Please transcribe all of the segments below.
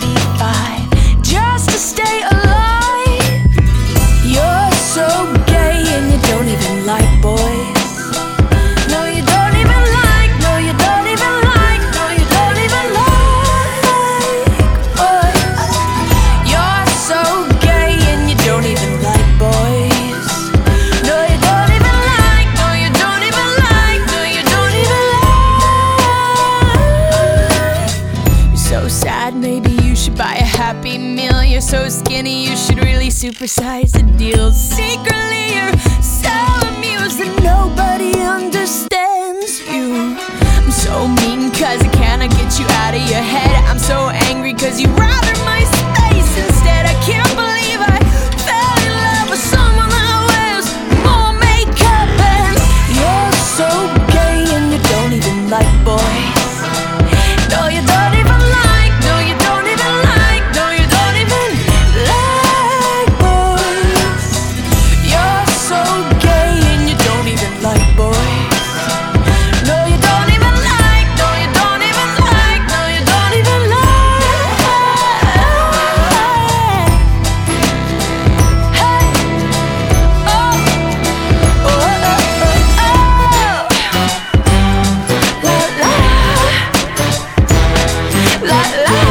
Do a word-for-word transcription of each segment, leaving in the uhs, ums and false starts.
twenty-five just to stay alive. You're so gay and you don't even like boys. No, you don't even like, no, you don't even like, no, you don't even like boys. You're so gay and you don't even like boys. No, you don't even like, no, you don't even like, no, you don't even like. You're so sad, maybe you should buy a Happy Meal. You're so skinny, you should really supersize the deal. Secretly, you're so amused that nobody understands you. I'm so mean cause I cannot get you out of your head. I'm so angry cause you rather my space instead. I can't believe I fell in love with someone that wears more makeup. And you're so gay and you don't even like boys. No, you don't even like, no, you don't even like, no, you don't even like boys. You're so gay and you don't even like boys. No, you don't even like, no, you don't even like, no, you don't even like. Hey, oh, oh, oh, oh, oh. La, la, la, la.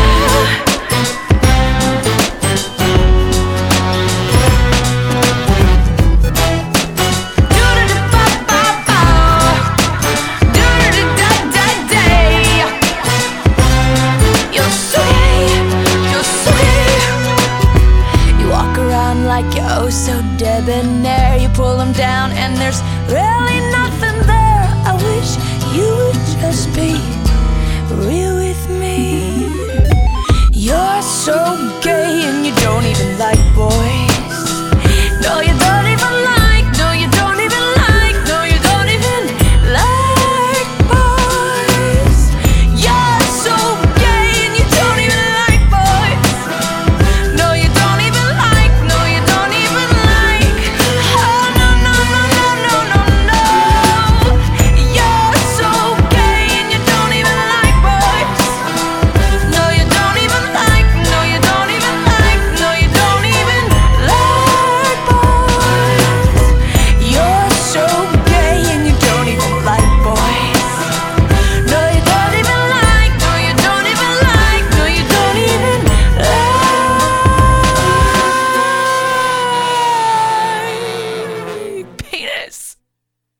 You're sweet, you're sweet. You walk around like you're oh so debonair. You pull them down and there's really nothing there. I wish you would just be real with me. You're so